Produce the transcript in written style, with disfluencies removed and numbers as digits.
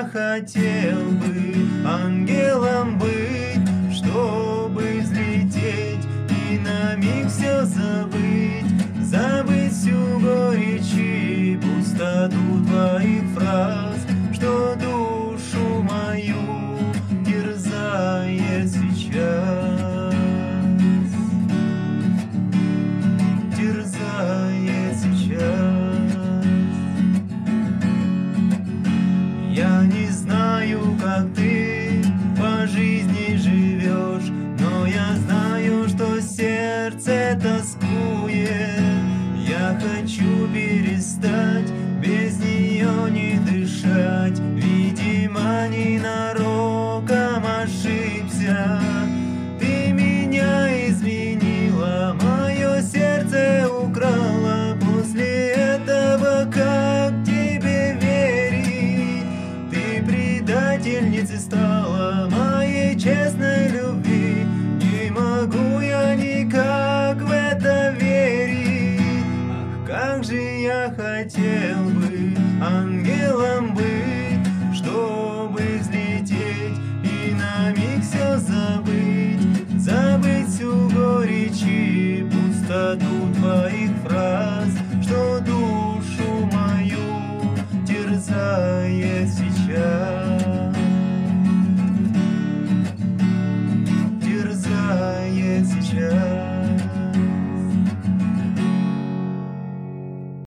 я хотел бы ангелом быть, чтобы взлететь и на миг все забыть, забыть всю горечь и пустоту твоих фраз, что душу мою терзает сейчас, терзает сейчас. Я не знаю, как ты по жизни живешь, но я знаю, что сердце тоскует. Я хочу перестать без нее не дышать. Видимо, ненароком ошибся. Ты меня изменила, мое сердце украла. После этого как тебе верить? Ты предательницей стала.